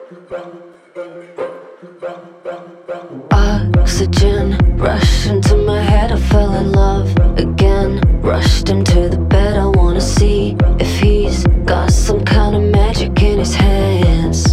Oxygen rushed into my head. I fell in love again. Rushed into the bed. I wanna see if he's got some kind of magic in his hands.